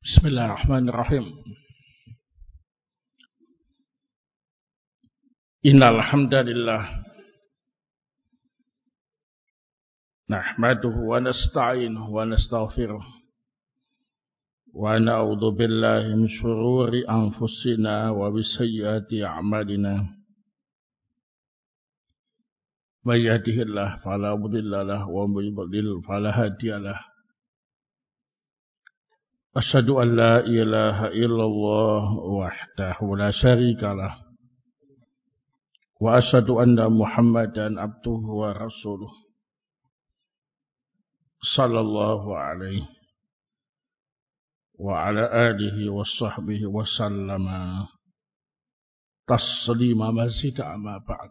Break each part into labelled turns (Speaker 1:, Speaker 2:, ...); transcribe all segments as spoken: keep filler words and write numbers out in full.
Speaker 1: Bismillahirrahmanirrahim. Innal hamdalillah nahmaduhu wa nasta'inuhu wa nastaghfiruh wa na'udzu billahi min shururi anfusina wa min sayyiati a'malina. May yahdihillahu fala mudilla lahu wa may yudlil fala hadiya lahu. Asyhadu an la ilaha illallah wahdahu la syarika lah wa asyhadu anna Muhammadan abduhu wa rasuluh sallallahu alaihi wa ala alihi wa sahbihi wa sallama taslima mazida amma ba'd.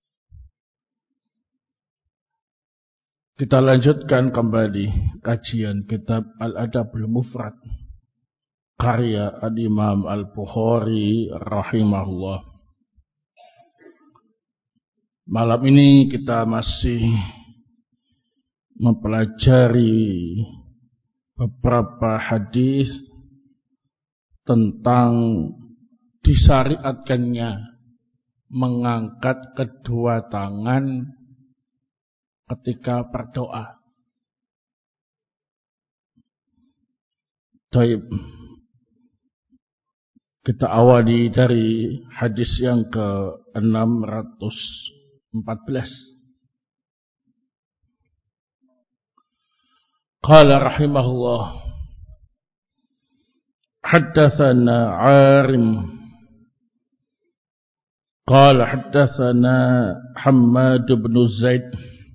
Speaker 1: Kita lanjutkan kembali kajian kitab Al-Adabul Mufrad karya Al-Imam Al-Bukhari rahimahullah. Malam ini kita masih mempelajari beberapa hadis tentang disyariatkannya mengangkat kedua tangan ketika berdoa. Baik. Kita awali dari hadis yang ke enam ratus empat belas. Qala rahimahullah, haddatsana 'Arim qala haddatsana Hammad bin Zaid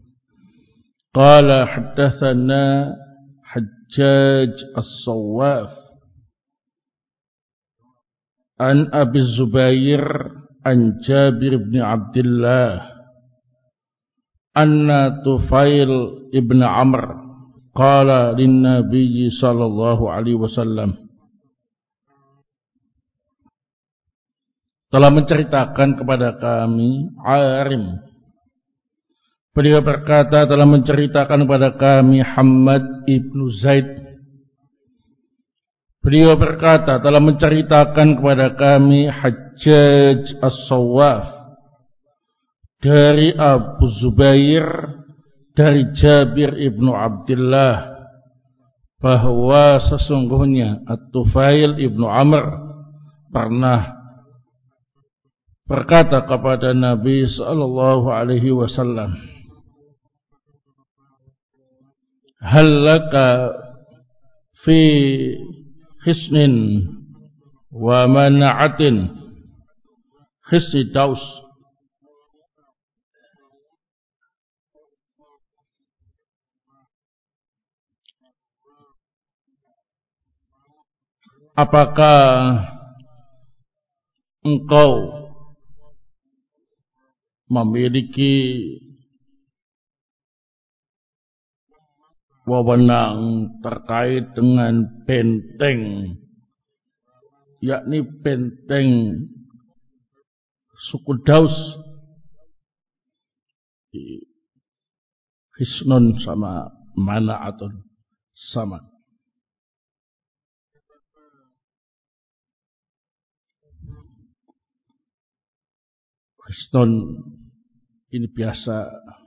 Speaker 1: qala haddatsana Hajjaj As-Sawwaf an Abi Zubair an Jabir bin Abdullah anna Tufail ibn Amr qala lin Nabi sallallahu alaihi wasallam, telah menceritakan kepada kami Arim. Beliau berkata, telah menceritakan kepada kami Hammad ibnu Zaid. Beliau berkata, telah menceritakan kepada kami Hajjaj As-Sawwaf dari Abu Zubair dari Jabir ibnu Abdullah bahwa sesungguhnya At-Tufail ibnu Amr pernah berkata kepada Nabi sallallahu alaihi wasallam, hal laka fi khisnin wa mana'atin. Khisni Daus. Apakah engkau memiliki wewenang terkait dengan benteng, yakni benteng suku Daus? Hisnun sama mana'atun sama. Hisnun ini biasa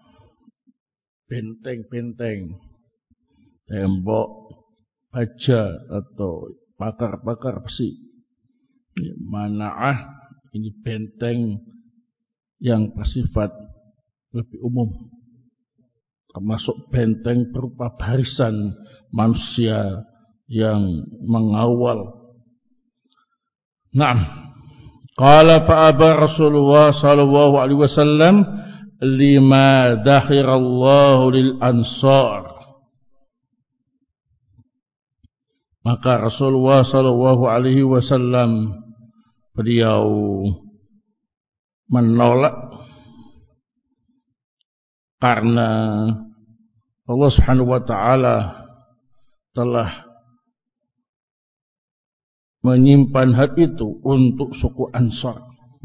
Speaker 1: benteng-benteng, tembok, baja atau pakar-pakar besi. Mana'ah ini benteng yang bersifat lebih umum, termasuk benteng berupa barisan manusia yang mengawal. Naam. Qala fa'aba Rasulullah sallallahu alaihi wasallam lima dakhirallahu lil ansar. Maka Rasulullah sallallahu alaihi wasallam beliau menolak karena Allah Subhanahu wa taala telah menyimpan hal itu untuk suku Ansar.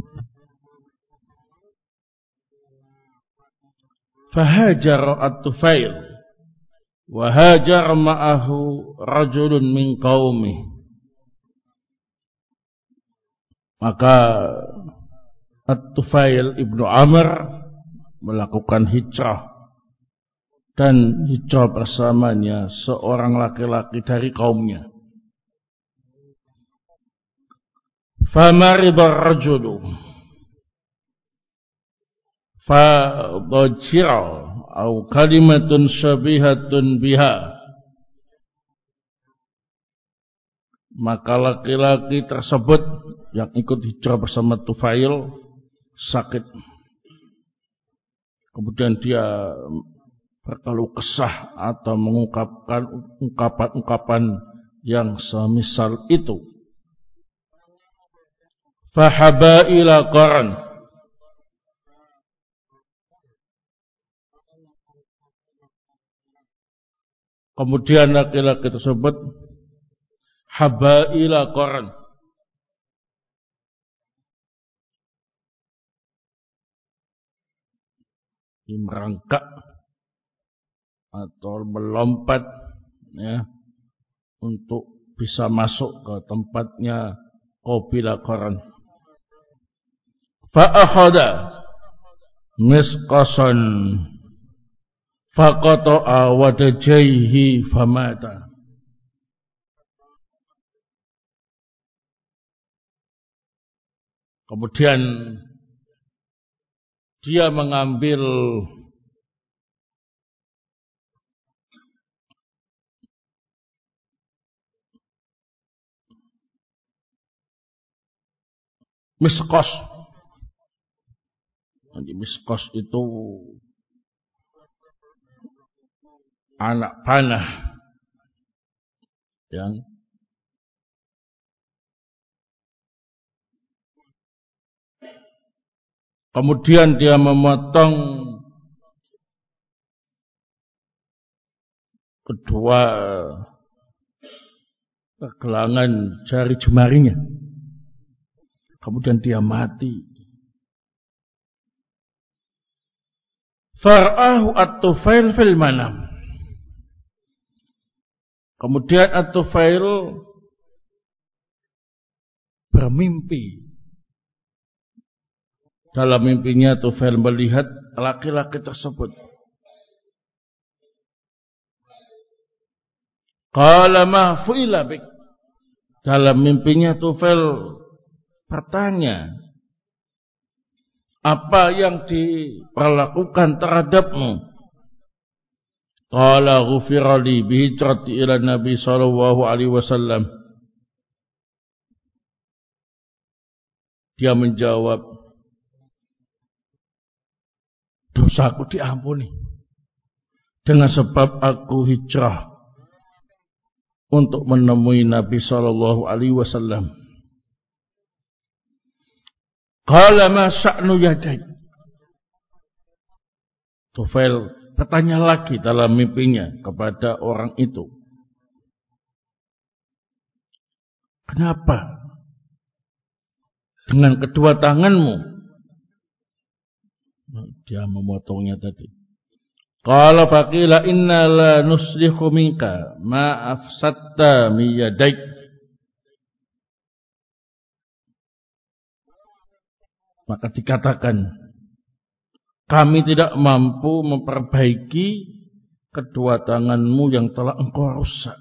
Speaker 1: Fahajar At-Tufail wa hajar ma'ahu rajulun min qaumi. Maka At-Tufail ibnu Amr melakukan hijrah, dan hijrah bersamanya seorang laki-laki dari kaumnya. فَمَرِضَ الرَّجُلُ فَضَجِّرَ أَوْ كَلِمَةٌ شَبِيهَةٌ بِهَا. Maka laki-laki tersebut yang ikut hijrah bersama Tufail sakit. Kemudian dia berkeluh kesah atau mengungkapkan ungkapan-ungkapan yang semisal itu. Fahaba ila qaran. Kemudian laki-laki tersebut haba ila qaran, merangkak atau melompat ya, untuk bisa masuk ke tempatnya qabila qaran. Fa akhadha misqasan faqata'a wadajaihi famata. Kemudian dia mengambil miskos. Jadi miskos itu anak panah yang kemudian dia memotong kedua pergelangan jari jemarinya. Kemudian dia mati. Far'ahu At-Tufail fil manam. Kemudian At-Tufail bermimpi. Dalam mimpinya Tufail melihat laki-laki tersebut. Qala ma fu'ila bik. Dalam mimpinya Tufail bertanya, apa yang diperlakukan terhadapmu? Qala ghufira li bi hijrati ila Nabi sallallahu alaihi wasallam. Dia menjawab, dosaku diampuni dengan sebab aku hijrah untuk menemui Nabi sallallahu alaihi wasallam. Qala ma sya'nu yadak. Tufail bertanya lagi dalam mimpinya kepada orang itu, kenapa dengan kedua tanganmu? Dia memotongnya tadi. Qala faqila inna la nuslihu minka ma afsatta mi yadaik. Maka dikatakan, kami tidak mampu memperbaiki kedua tanganmu yang telah engkau rusak.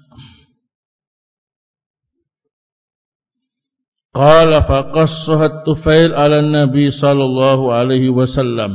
Speaker 1: Qala faqassaha Tufail ala Nabi sallallahu alaihi wasallam.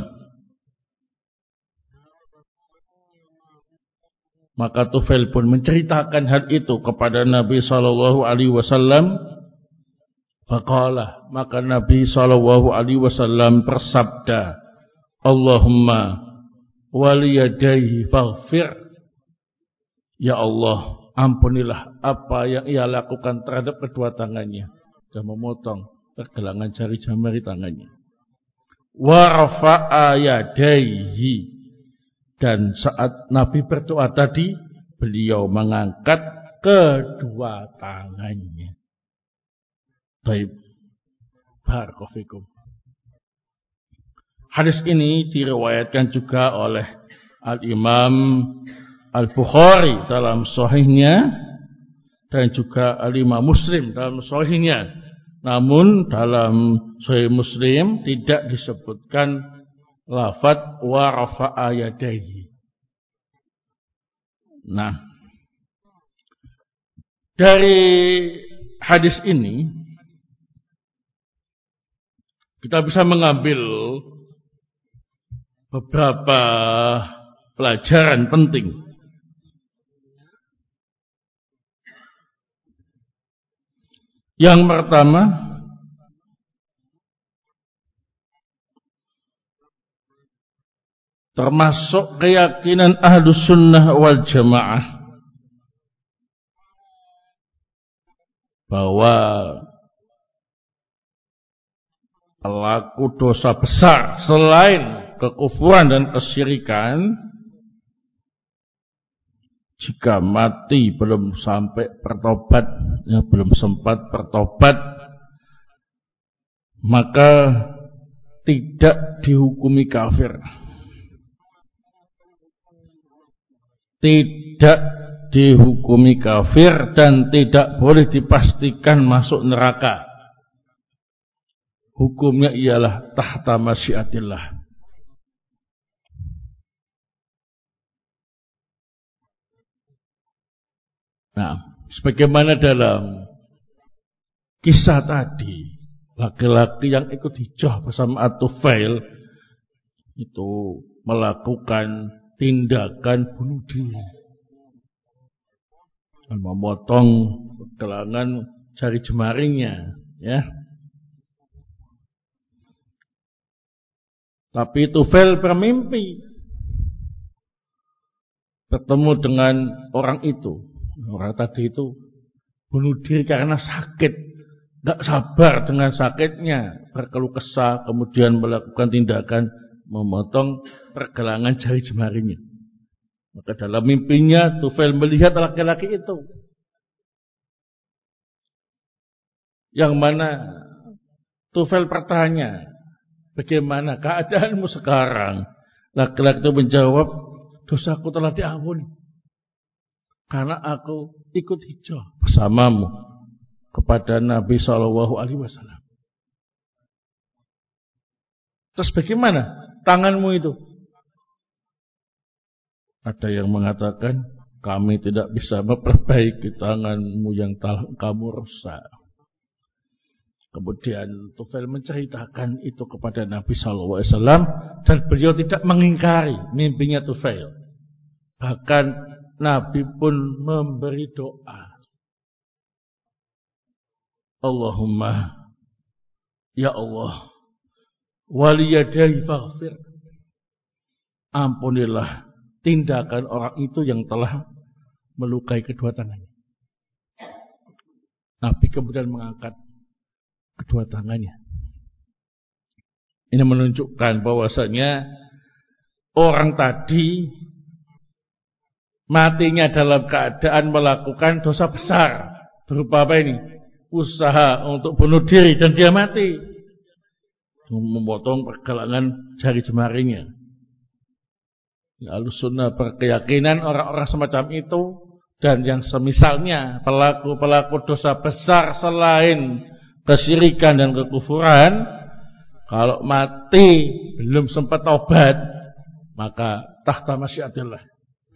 Speaker 1: Maka Tufail pun menceritakan hal itu kepada Nabi sallallahu alaihi wasallam. Faqala, maka Nabi sallallahu alaihi wasallam bersabda, Allahumma waliyadaihi faghfir. Ya Allah, ampunilah apa yang ia lakukan terhadap kedua tangannya. Dia memotong pergelangan jari jemari tangannya. Wa rafa'a yadaihi. Dan saat Nabi berdoa tadi, beliau mengangkat kedua tangannya. Baik. Barakallahu. Hadis ini diriwayatkan juga oleh Al-Imam Al-Bukhari dalam sahihnya dan juga Al-Imam Muslim dalam sahihnya. Namun dalam Sahih Muslim tidak disebutkan lafadz wa rafa'a yadayhi. Nah, dari hadis ini kita bisa mengambil beberapa pelajaran penting. Yang pertama, termasuk keyakinan Ahlus Sunnah wal Jamaah bahwa pelaku dosa besar selain kekufuran dan kesyirikan, jika mati belum sampai bertobat, ya, belum sempat bertobat, maka tidak dihukumi kafir. Tidak dihukumi kafir dan tidak boleh dipastikan masuk neraka. Hukumnya ialah tahta masyiatillah. Nah, sebagaimana dalam kisah tadi, laki-laki yang ikut hijrah bersama At-Tufail itu melakukan tindakan bunuh diri, dan memotong gelangan jari jemaringnya, ya. Tapi Tufail bermimpi bertemu dengan orang itu. Orang tadi itu bunuh diri karena sakit, tidak sabar dengan sakitnya, berkeluh kesah, kemudian melakukan tindakan memotong pergelangan jari jemarinya. Maka dalam mimpinya Tufail melihat laki-laki itu, yang mana Tufail bertanya, bagaimana keadaanmu sekarang? Laki-laki itu menjawab, dosaku telah diampuni karena aku ikut hijrah bersamamu kepada Nabi Shallallahu Alaihi Wasallam. Terus bagaimana tanganmu itu? Ada yang mengatakan, kami tidak bisa memperbaiki tanganmu yang telah kamu rusak. Kemudian Tufail menceritakan itu kepada Nabi Shallallahu Alaihi Wasallam, dan beliau tidak mengingkari mimpinya Tufail. Bahkan Nabi pun memberi doa, Allahumma ya Allah, waliyadai faghfir, ampunilah tindakan orang itu yang telah melukai kedua tangannya. Nabi kemudian mengangkat kedua tangannya. Ini menunjukkan bahwasanya orang tadi matinya dalam keadaan melakukan dosa besar. Berupa apa ini? Usaha untuk bunuh diri, dan dia mati, memotong pergelangan jari jemarinya. Ahlus Sunnah berkeyakinan orang-orang semacam itu dan yang semisalnya, pelaku-pelaku dosa besar selain kesyirikan dan kekufuran, kalau mati belum sempat taubat, maka tahta masyiatillah,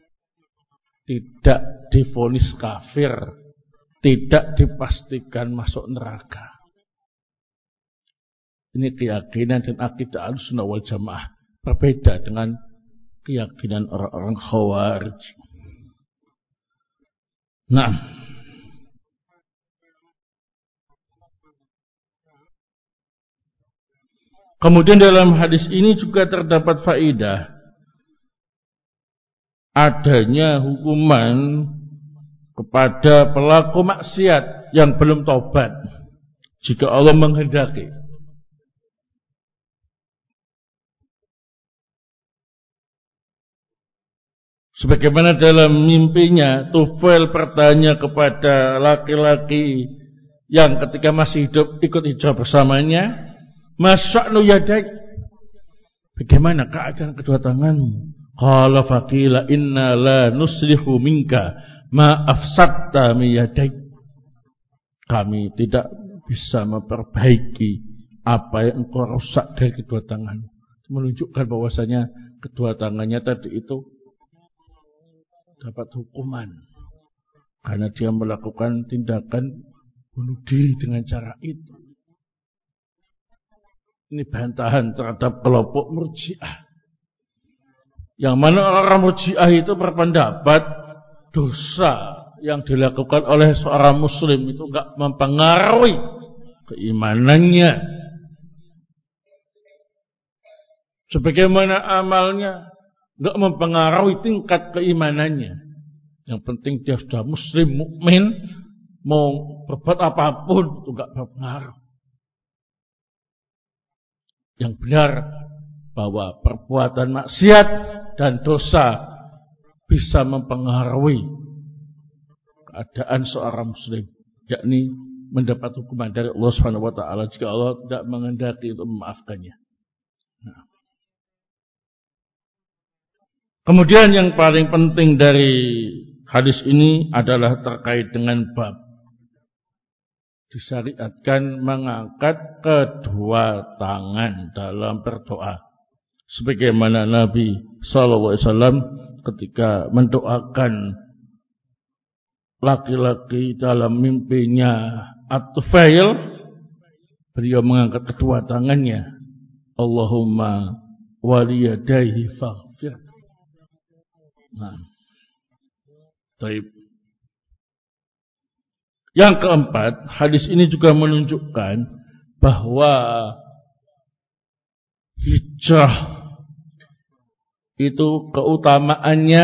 Speaker 1: tidak divonis kafir, tidak dipastikan masuk neraka. Ini keyakinan dan akidah Ahlussunnah wal Jamaah, berbeda dengan keyakinan orang-orang Khawarij. Nah, kemudian dalam hadis ini juga terdapat faedah adanya hukuman kepada pelaku maksiat yang belum taubat jika Allah menghendaki. Sebagaimana dalam mimpinya Tufail bertanya kepada laki-laki yang ketika masih hidup ikut hijrah bersamanya, masya'nu yadak, bagaimana keadaan kedua tanganmu? Qala faqila inna la nuslihu minka ma afsadta mi yadak. Kami tidak bisa memperbaiki apa yang engkau rusak dari kedua tanganmu. Menunjukkan bahwasanya kedua tangannya tadi itu dapat hukuman karena dia melakukan tindakan bunuh diri dengan cara itu. Ini bantahan terhadap kelompok Murji'ah. Yang mana orang Murji'ah itu berpendapat dosa yang dilakukan oleh seorang muslim itu enggak mempengaruhi keimanannya. Sebagaimana amalnya enggak mempengaruhi tingkat keimanannya. Yang penting dia sudah muslim, mukmin, mau berbuat apapun itu enggak berpengaruh. Yang benar bahwa perbuatan maksiat dan dosa bisa mempengaruhi keadaan seorang muslim, yakni mendapat hukuman dari Allah Subhanahu wa taala jika Allah tidak menghendaki untuk memaafkannya. Nah. Kemudian yang paling penting dari hadis ini adalah terkait dengan bab disyariatkan mengangkat kedua tangan dalam berdoa. Sebagaimana Nabi sallallahu alaihi wasallam ketika mendoakan laki-laki dalam mimpinya At-Tufail, beliau mengangkat kedua tangannya. Allahumma waliyadaihi faghfir. Nah. Baik. Yang keempat, hadis ini juga menunjukkan bahwa hijrah itu keutamaannya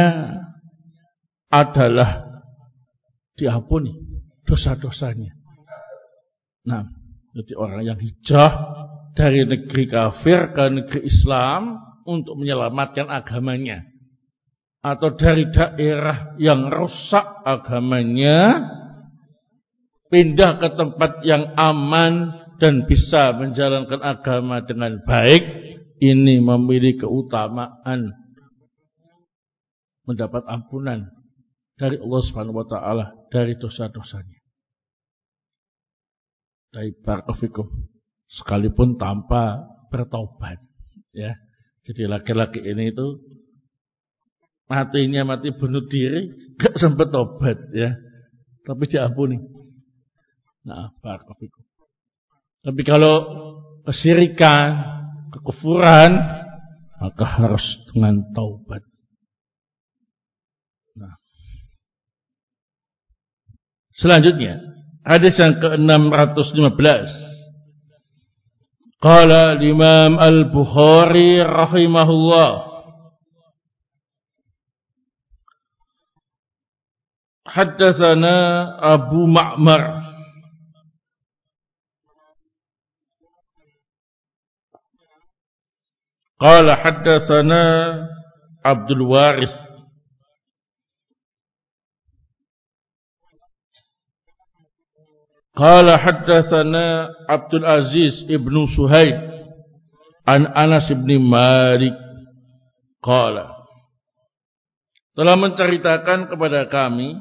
Speaker 1: adalah diampuni dosa-dosanya. Nah, jadi orang yang hijrah dari negeri kafir ke negeri Islam untuk menyelamatkan agamanya, atau dari daerah yang rusak agamanya pindah ke tempat yang aman dan bisa menjalankan agama dengan baik, ini memiliki keutamaan mendapat ampunan dari Allah Subhanahu wa taala dari dosa-dosanya. Dari barakallahu sekalipun tanpa bertobat, ya. Jadi laki-laki ini itu matinya mati bunuh diri, gak sempat tobat, ya. Tapi diampuni. Nah, barakallahu. Tapi kalau kesyirikan, kekufuran, maka harus dengan taubat. Nah. Selanjutnya, hadis yang ke enam ratus lima belas. Qala Imam Al-Bukhari rahimahullah, haddatsana Abu Ma'mar qala haddatsana Abdul Waris qala haddatsana Abdul Aziz ibnu Suhaib an Anas ibn Malik qala, telah menceritakan kepada kami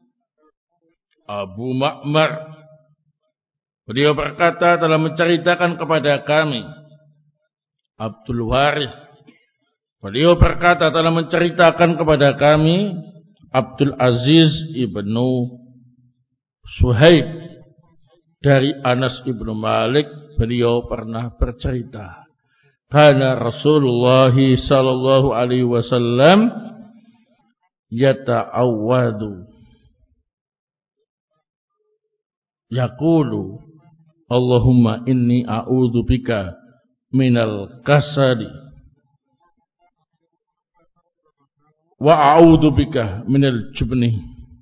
Speaker 1: Abu Ma'mar, beliau berkata telah menceritakan kepada kami Abdul Waris, beliau berkata telah menceritakan kepada kami Abdul Aziz ibnu Suhaib dari Anas ibnu Malik, beliau pernah bercerita, karena Rasulullah sallallahu alaihi wasallam yata'awwadu yaqulu Allahumma inni a'udzu bika minal kasali wa a'udzu bika minal jubni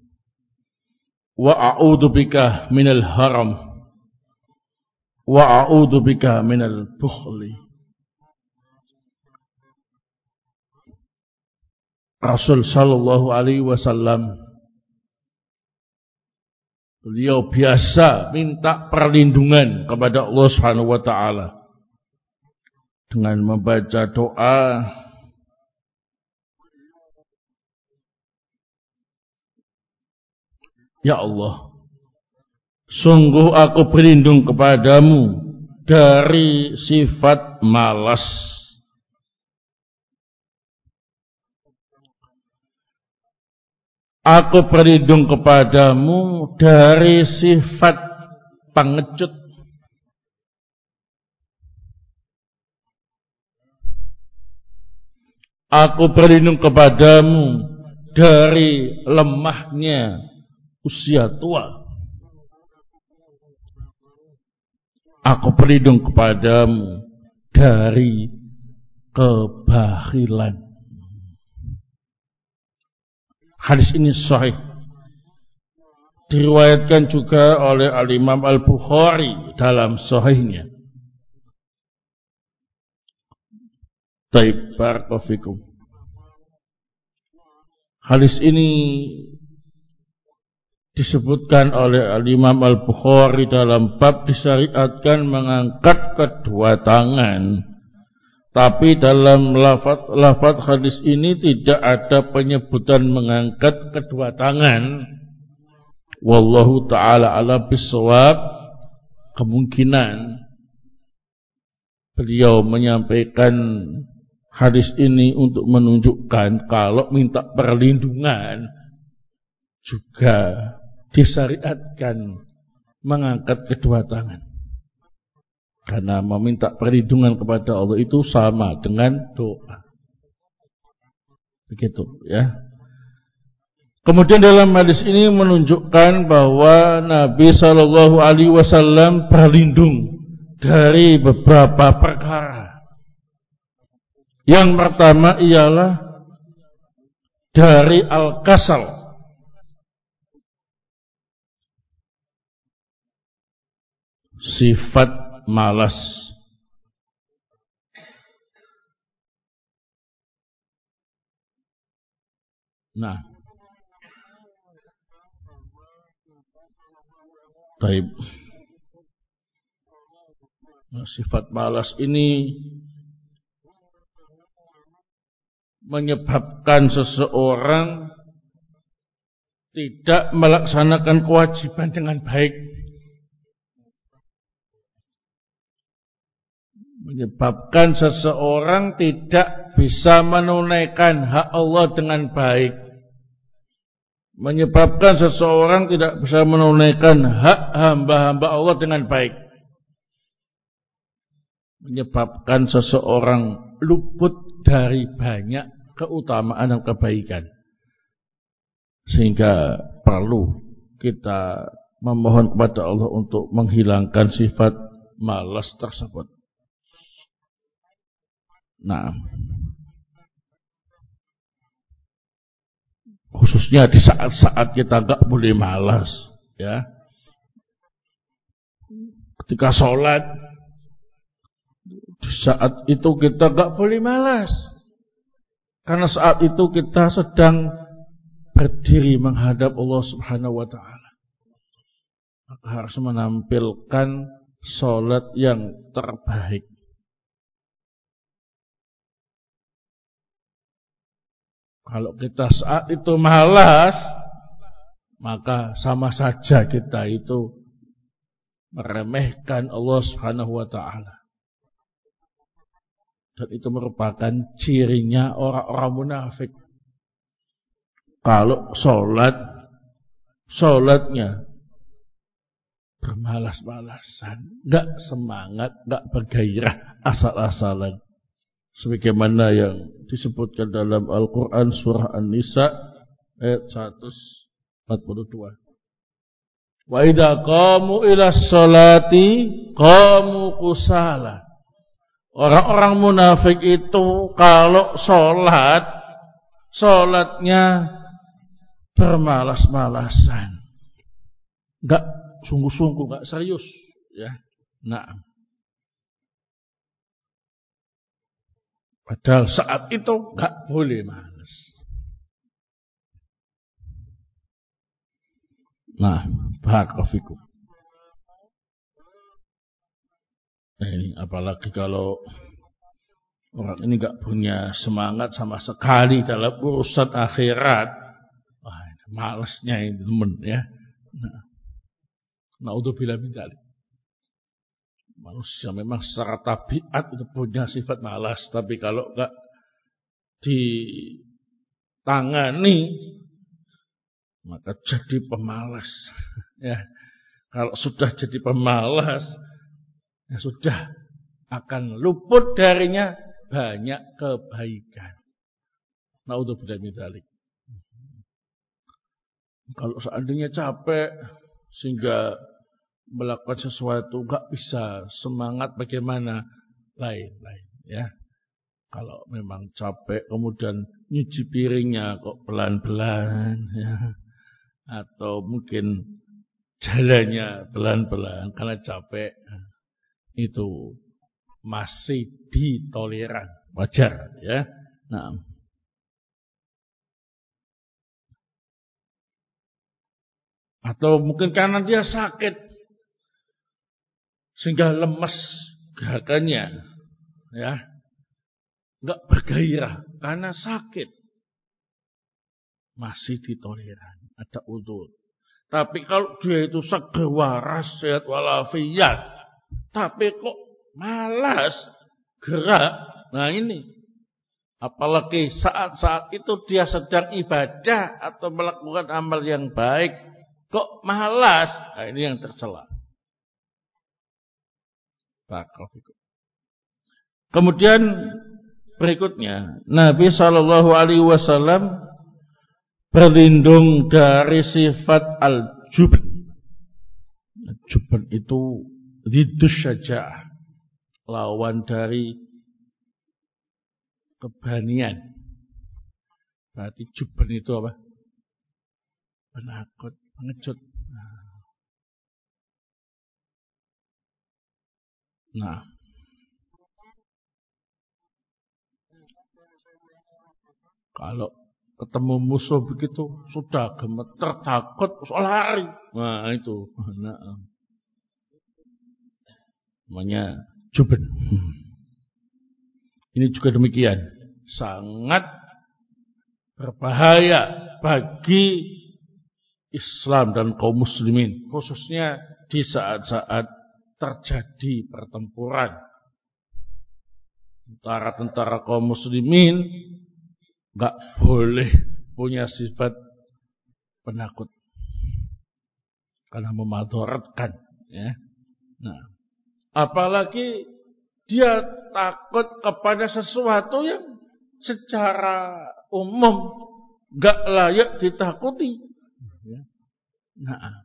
Speaker 1: wa a'udzu bika minal haram wa a'udzu bika minal bukhli. Rasul sallallahu alaihi wasallam beliau biasa minta perlindungan kepada Allah Subhanahu wa taala dengan membaca doa, ya Allah, Sungguh aku berlindung kepadamu dari sifat malas. Aku berlindung kepadamu dari sifat pengecut. Aku berlindung kepadamu dari lemahnya usia tua. Aku berlindung kepadamu dari kebakhilan. Hadis ini sahih. Diriwayatkan juga oleh Al-Imam Al-Bukhari dalam sahihnya. Taib barakallahu. Hadis ini disebutkan oleh Al-Imam Al-Bukhari dalam bab disyariatkan mengangkat kedua tangan. Tapi dalam lafaz hadis ini tidak ada penyebutan mengangkat kedua tangan. Wallahu ta'ala ala bisawab. Kemungkinan beliau menyampaikan hadis ini untuk menunjukkan kalau minta perlindungan juga disyariatkan mengangkat kedua tangan. Karena meminta perlindungan kepada Allah itu sama dengan doa. Begitu ya. Kemudian dalam hadis ini menunjukkan bahwa Nabi shallallahu alaihi wasallam berlindung dari beberapa perkara. Yang pertama ialah dari al-kasal. Sifat malas. Nah, taib. Nah, sifat malas ini menyebabkan seseorang tidak melaksanakan kewajiban dengan baik, menyebabkan seseorang tidak bisa menunaikan hak Allah dengan baik, menyebabkan seseorang tidak bisa menunaikan hak hamba-hamba Allah dengan baik, menyebabkan seseorang luput dari banyak keutamaan dan kebaikan. Sehingga perlu kita memohon kepada Allah untuk menghilangkan sifat malas tersebut. Nah, khususnya di saat-saat kita enggak boleh malas, ya. Ketika sholat, di saat itu kita enggak boleh malas. Karena saat itu kita sedang berdiri menghadap Allah Subhanahu wa taala. Maka harus menampilkan sholat yang terbaik. Kalau kita saat itu malas, maka sama saja kita itu meremehkan Allah Subhanahu wa taala. Dan itu merupakan cirinya orang-orang munafik. Kalau sholat, sholatnya bermalas-malasan, enggak semangat, enggak bergairah, asal-asalan. Sebagaimana yang disebutkan dalam Al-Quran surah An-Nisa ayat seratus empat puluh dua. Wa idza qamu ila sholati qamu kusala. Orang-orang munafik itu kalau sholat, sholatnya bermalas-malasan, enggak sungguh-sungguh, enggak serius, ya. Nah, padahal saat itu enggak boleh malas. Nah, barakallahu fikum. Ini apalagi kalau orang ini enggak punya semangat sama sekali dalam urusan akhirat. Wah, malasnya itu teman, ya. Nah, Naudzubillah min dzalik. Manusia memang secara tabiat itu punya sifat malas, tapi kalau enggak ditangani maka jadi pemalas. Ya, kalau sudah jadi pemalas, ya sudah akan luput darinya banyak kebaikan. Naudzubillah min dzalik. Kalau seandainya capek sehingga melakukan sesuatu enggak bisa semangat, bagaimana? Lain-lain ya. Kalau memang capek kemudian nyuci piringnya kok pelan-pelan ya. Atau mungkin jalannya pelan-pelan karena capek, itu masih ditoleran, wajar ya. Nah, atau mungkin karena dia sakit sehingga lemes gerakannya ya, enggak bergairah karena sakit, masih ditoleran, ada udzur. Tapi kalau dia itu seger waras sehat walafiat, tapi kok malas gerak, nah ini apalagi saat-saat itu dia sedang ibadah atau melakukan amal yang baik, kok malas, nah ini yang tercela. Kemudian berikutnya Nabi shallallahu alaihi wasallam berlindung dari sifat al-jubn. Jubn itu ridus syaja'ah, lawan dari keberanian. Berarti jubn itu apa? Penakut, pengecut. Nah, kalau ketemu musuh begitu sudah gemeter, takut, lari. Nah itu, nah, namanya jubn. Ini juga demikian, sangat berbahaya bagi Islam dan kaum muslimin, khususnya di saat-saat terjadi pertempuran antara tentara kaum muslimin. Enggak boleh punya sifat penakut karena memadharatkan ya. Nah, apalagi dia takut kepada sesuatu yang secara umum enggak layak ditakuti. Nah,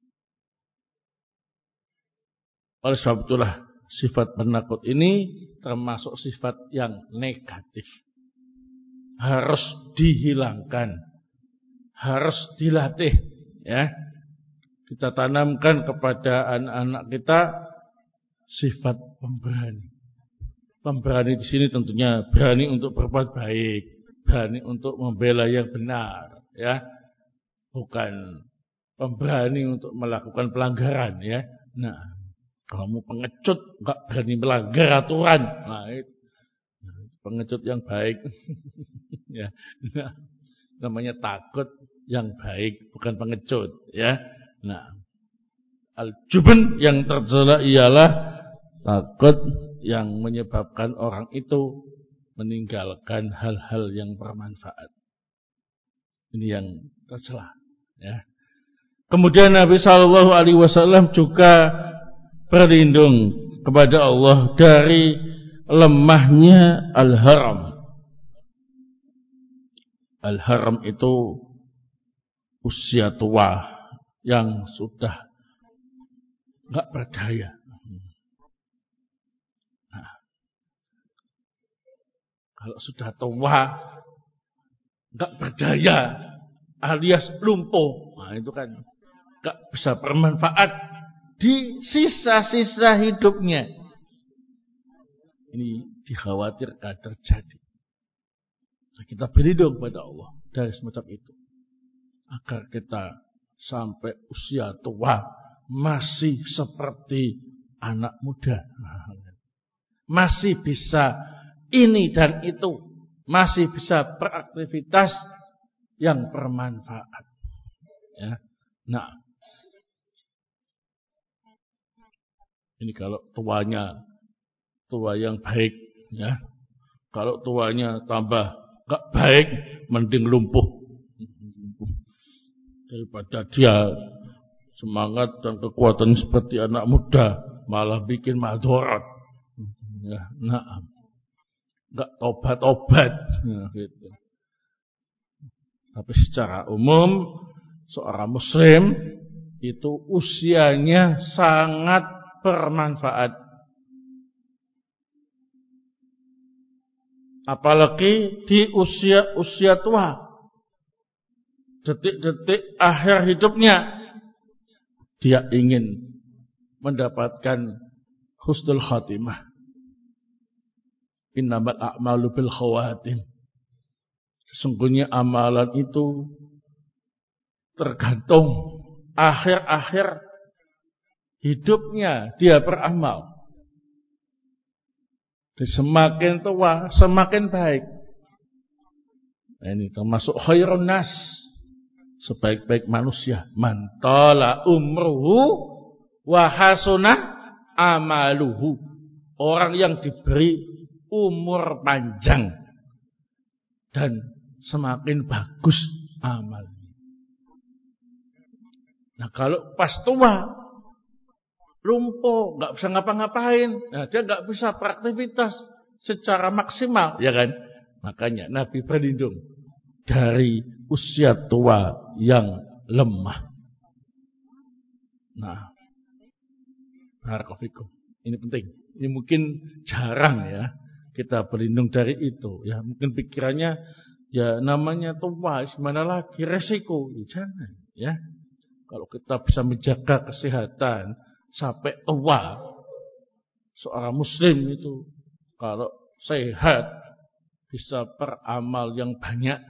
Speaker 1: oleh sebab itulah sifat penakut ini termasuk sifat yang negatif. Harus dihilangkan, harus dilatih ya. Kita tanamkan kepada anak-anak kita sifat pemberani. Pemberani di sini tentunya berani untuk berbuat baik, berani untuk membela yang benar ya. Bukan pemberani untuk melakukan pelanggaran ya. Nah, kamu pengecut enggak berani melanggar aturan. Nah, itu pengecut yang baik. Ya. Nah, namanya takut yang baik, bukan pengecut ya. Nah, al-jubn yang tercela ialah takut yang menyebabkan orang itu meninggalkan hal-hal yang bermanfaat. Ini yang tercela ya. Kemudian Nabi shallallahu alaihi wasallam juga berlindung kepada Allah dari lemahnya al-haram. Al-haram itu usia tua yang sudah enggak berdaya. Nah, kalau sudah tua enggak berdaya alias lumpuh, nah itu kan enggak bisa bermanfaat di sisa-sisa hidupnya. Ini dikhawatirkan terjadi. Nah, kita berlindung kepada Allah dari semacam itu, agar kita sampai usia tua masih seperti anak muda, masih bisa ini dan itu, masih bisa beraktivitas yang bermanfaat. Ya. Nah, Ini kalau tuanya tua yang baik, ya. Kalau tuanya tambah gak baik, mending lumpuh daripada dia semangat dan kekuatan seperti anak muda malah bikin madharat. Ya, nah, gak tobat-tobat. Nah, gitu. Tapi secara umum seorang muslim itu usianya sangat bermanfaat. Apalagi di usia-usia tua. Detik-detik akhir hidupnya dia ingin mendapatkan husnul khatimah. Innamal a'malu bil khawatim. Sesungguhnya amalan itu tergantung akhir-akhir hidupnya dia beramal. Semakin tua semakin baik. Nah, ini termasuk khairun nas, sebaik-baik manusia, man tala umruhu wa hasuna amaluhu. Orang yang diberi umur panjang dan semakin bagus amalnya. Nah, kalau pas tua lumpuh, nggak bisa ngapa-ngapain, nah dia nggak bisa beraktivitas secara maksimal, ya kan? Makanya Nabi berlindung dari usia tua yang lemah. Nah, barakallahu. Ini penting. Ini mungkin jarang ya kita berlindung dari itu. Ya, mungkin pikirannya ya namanya tua, gimana lagi resiko? Ya, jangan. Ya, kalau kita bisa menjaga kesehatan sampai tua, seorang muslim itu kalau sehat bisa beramal yang banyak.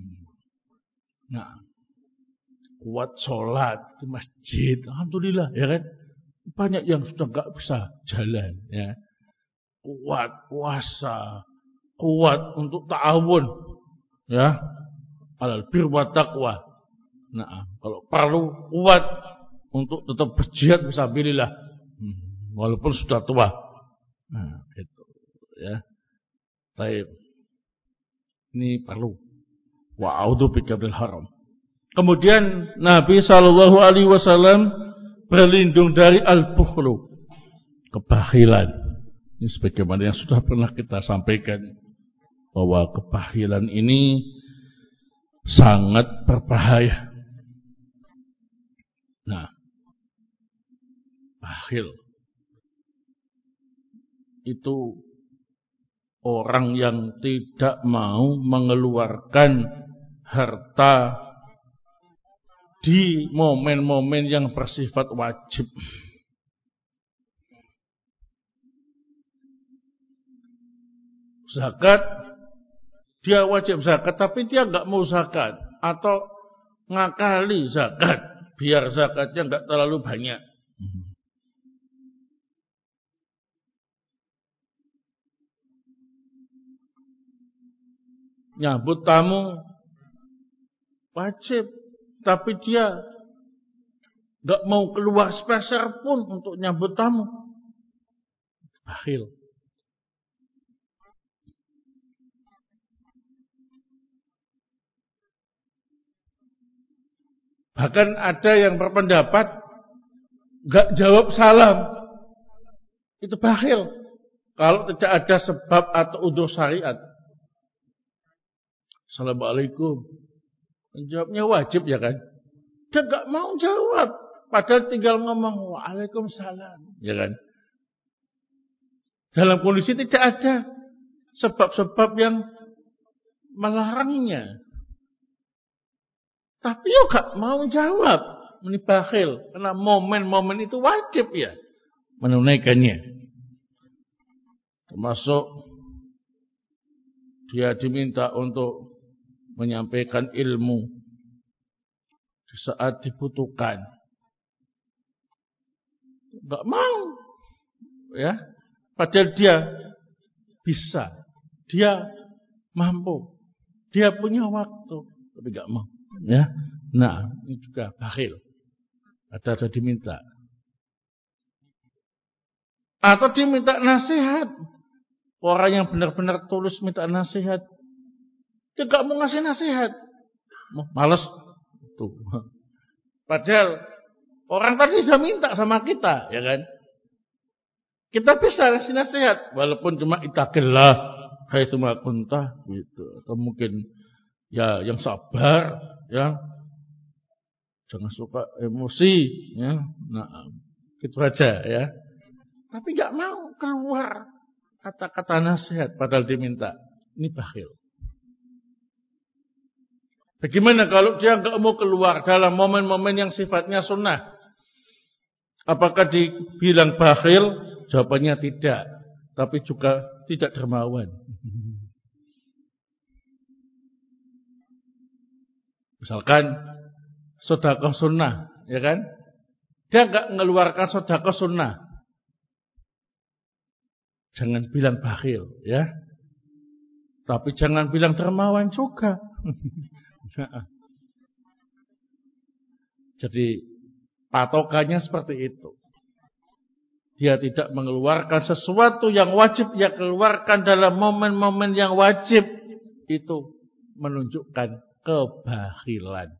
Speaker 1: Nah, kuat sholat di masjid, alhamdulillah, ya kan? Banyak yang sudah nggak bisa jalan, ya. Kuat puasa, kuat untuk ta'awun, ya, alal bir wa taqwa. Nah, kalau perlu kuat untuk tetap berjihad fisabilillah, walaupun sudah tua. Nah, gitu, ya. Baik. Ini perlu. Wa a'udzu bika minal haram. Kemudian Nabi sallallahu alaihi wasallam berlindung dari al-bukhlu, kebahilan. Ini sebagaimana yang sudah pernah kita sampaikan bahwa kebahilan ini sangat berbahaya. Nah, bakhil itu orang yang tidak mau mengeluarkan harta di momen-momen yang bersifat wajib. Zakat, dia wajib zakat, tapi dia nggak mau zakat atau ngakali zakat, biar zakatnya nggak terlalu banyak. Nyambut tamu wajib, tapi dia nggak mau keluar sepeser pun untuk nyambut tamu. Bakhil. Bahkan ada yang berpendapat nggak jawab salam itu bakhil kalau tidak ada sebab atau udzur syariat. Assalamualaikum. Jawabnya wajib, ya kan? Dia nggak mau jawab, padahal tinggal ngomong waalaikumsalam, ya kan? Dalam kondisi tidak ada sebab-sebab yang melarangnya, tapi yo gak mau jawab, ini bakhil karena momen-momen itu wajib ya menunaikannya. Termasuk dia diminta untuk menyampaikan ilmu di saat dibutuhkan, nggak mau, ya. Padahal dia bisa, dia mampu, dia punya waktu, tapi nggak mau, ya. Nah, ini juga bakhil. Ada-ada diminta. Atau dia minta nasihat. Orang yang benar-benar tulus minta nasihat. Dia gak mau ngasih nasihat. Males. Tuh. Padahal orang tadi sudah minta sama kita, ya kan? Kita bisa ngasih nasihat. Walaupun cuma ittaqillah haitsuma kunta gitu. Atau mungkin ya yang sabar, ya. Jangan suka emosi, ya. Nah, gitu aja, ya. Tapi gak mau keluar kata-kata nasihat padahal diminta. Ini bakhil. Bagaimana kalau dia gak mau keluar dalam momen-momen yang sifatnya sunnah? Apakah dibilang bakhil? Jawabannya tidak. Tapi juga tidak dermawan. Misalkan sedekah sunnah, ya kan? Dia gak mengeluarkan sedekah sunnah. Jangan bilang bakhil, ya. Tapi jangan bilang dermawan juga. Jadi patokannya seperti itu. Dia tidak mengeluarkan sesuatu yang wajib dia keluarkan dalam momen-momen yang wajib. Itu menunjukkan kebakhilan.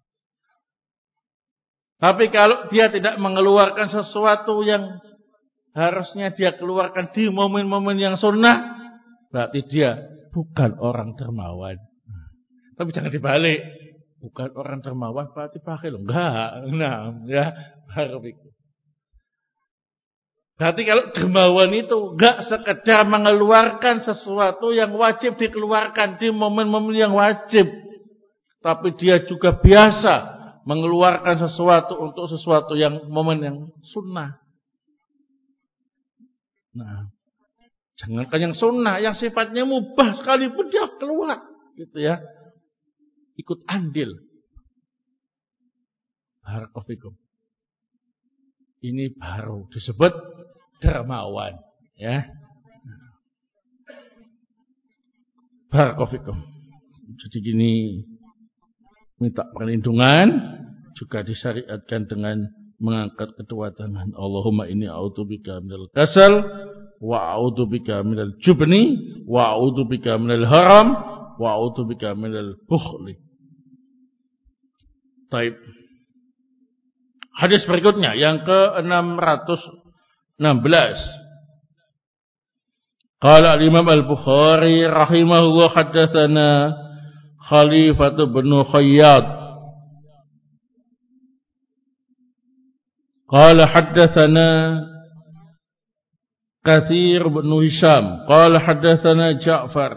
Speaker 1: Tapi kalau dia tidak mengeluarkan sesuatu yang harusnya dia keluarkan di momen-momen yang sunnah, berarti dia bukan orang dermawan. Tapi jangan dibalik, bukan orang dermawan berarti bakhil. Enggak, nah, ya, baru itu. Berarti kalau dermawan itu enggak sekedar mengeluarkan sesuatu yang wajib dikeluarkan di momen-momen yang wajib, tapi dia juga biasa mengeluarkan sesuatu untuk sesuatu yang momen yang sunnah. Nah, jangankan yang sunnah, yang sifatnya mubah sekalipun dia keluar, gitu ya. Ikut andil. Barakallahu. Ini baru disebut dermawan, ya. Barakallahu. Jadi gini, minta perlindungan juga disyariatkan dengan mengangkat kedua tangan. Allahumma inni a'udzubika minal kasal wa a'udzubika minal jubni wa a'udzubika minal haram wa a'udzubika minal bukhli. Baik. Hadis berikutnya yang ke enam ratus enam belas. Qala al-Imam Al-Bukhari rahimahullah haddatsana Khalifah bin Khayyat قال حدثنا كثير بن هشام قال حدثنا جعفر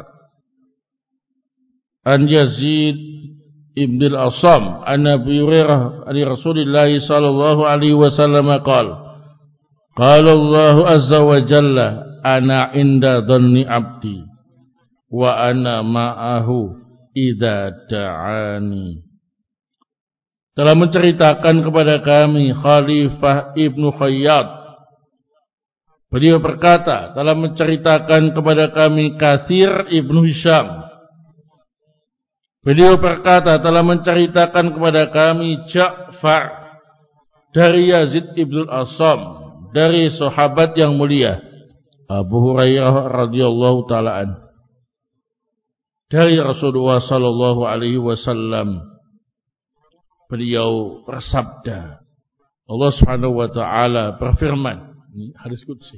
Speaker 1: عن يزيد ابن الأصم عن أبي هريرة عن رسول الله صلى الله عليه وسلم قال قال الله عز وجل أنا عند ظن عبدي وأنا معه إذا دعاني. Telah menceritakan kepada kami Khalifah Ibnu Khayyat. Beliau berkata, telah menceritakan kepada kami Katsir Ibnu Hisham. Beliau berkata, telah menceritakan kepada kami Ja'far dari Yazid Ibnu Al-Asam, dari sahabat yang mulia Abu Hurairah radhiyallahu taala an, dari Rasulullah sallallahu alaihi wasallam. Beliau bersabda, Allah Subhanahu wa taala berfirman, ini hadis qudsi.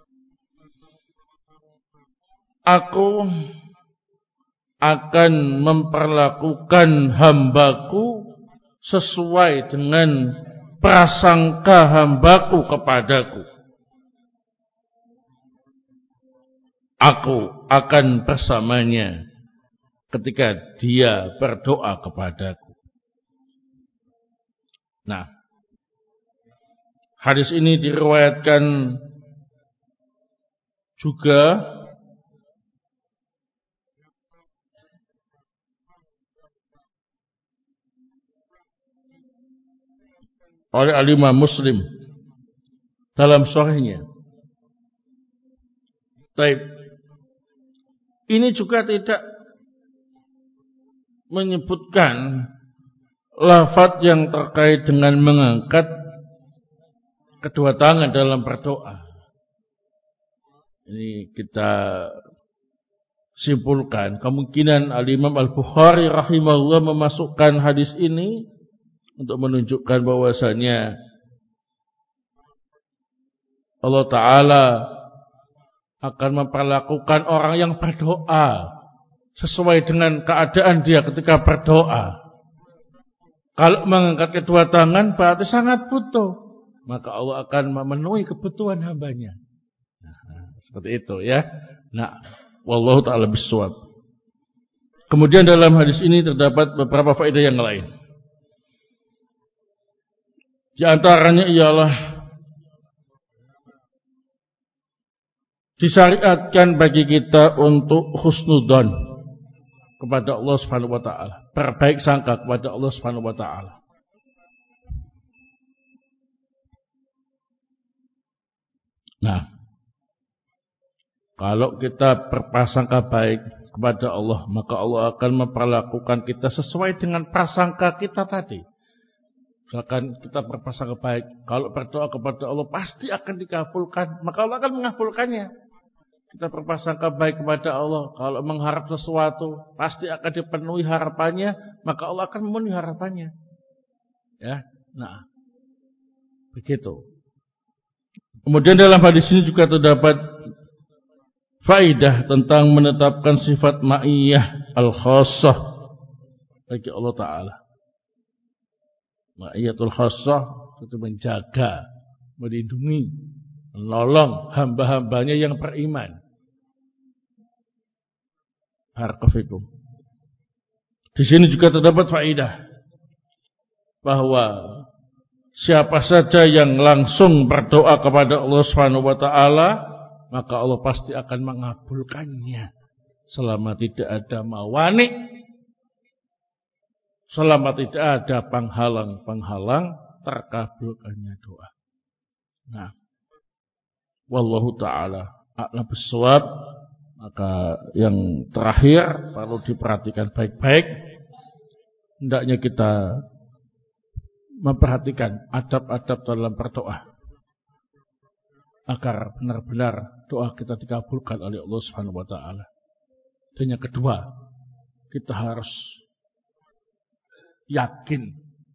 Speaker 1: Aku akan memperlakukan hambaku sesuai dengan prasangka hambaku kepadaku. Aku akan bersamanya ketika dia berdoa kepadaku. Nah, hadis ini diriwayatkan juga oleh Al-Imam Muslim dalam sahihnya. Baik. Ini juga tidak menyebutkan lafaz yang terkait dengan mengangkat kedua tangan dalam berdoa. ini kita simpulkan, kemungkinan Al-Imam Al-Bukhari rahimahullah memasukkan hadis ini untuk menunjukkan bahwasanya Allah Ta'ala akan memperlakukan orang yang berdoa sesuai dengan keadaan dia ketika berdoa. Kalau mengangkat kedua tangan berarti sangat butuh, maka Allah akan memenuhi kebutuhan hambanya. Nah, seperti itu ya. Nah, wallahu ta'ala bissawab. Kemudian dalam hadis ini terdapat beberapa faedah yang lain. Di antaranya ialah disyariatkan bagi kita untuk husnudzon kepada Allah Subhanahu wa taala, berbaik sangka kepada Allah Subhanahu wa taala. Nah, kalau kita berprasangka baik kepada Allah, maka Allah akan memperlakukan kita sesuai dengan prasangka kita tadi. Misalkan kita berprasangka baik, kalau berdoa kepada Allah pasti akan dikabulkan, maka Allah akan mengabulkannya. Kita berprasangka baik kepada Allah, kalau mengharap sesuatu pasti akan dipenuhi harapannya, maka Allah akan memenuhi harapannya. Ya, nah, begitu. Kemudian dalam hadis ini juga terdapat faidah tentang menetapkan sifat ma'iyah al-khassah bagi Allah Ta'ala. Ma'iyatul khassah itu menjaga, melindungi, menolong hamba-hambanya yang beriman. Harkafikum. Di sini juga terdapat faidah bahwa siapa saja yang langsung berdoa kepada Allah Subhanahu wa taala, maka Allah pasti akan mengabulkannya selama tidak ada mawani, selama tidak ada penghalang-penghalang terkabulkannya doa. Nah, wallahu ta'ala a'lam bissawab. Maka yang terakhir perlu diperhatikan baik-baik, hendaknya kita memperhatikan adab-adab dalam berdoa agar benar-benar doa kita dikabulkan oleh Allah Subhanahu wa taala. Dan yang kedua, kita harus yakin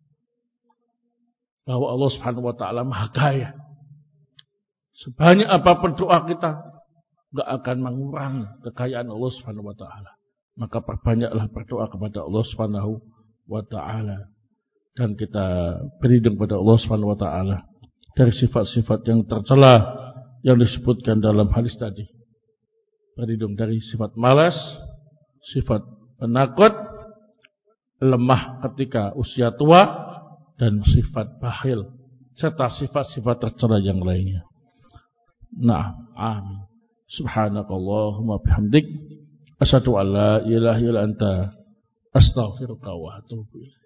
Speaker 1: bahwa Allah Subhanahu wa taala Maha Kaya. Sebanyak apapun doa kita enggak akan mengurangi kekayaan Allah Subhanahu wa taala. Maka perbanyaklah berdoa kepada Allah Subhanahu wa taala dan kita berlindung pada Allah Subhanahu wa taala dari sifat-sifat yang tercela yang disebutkan dalam hadis tadi. Berlindung dari sifat malas, sifat penakut, lemah ketika usia tua, dan sifat bakhil serta sifat-sifat tercela yang lainnya. Nah, amin. Subhanakallahumma bihamdik asyhadu an la ilaha illa anta astaghfiruka wa atubu ilaik.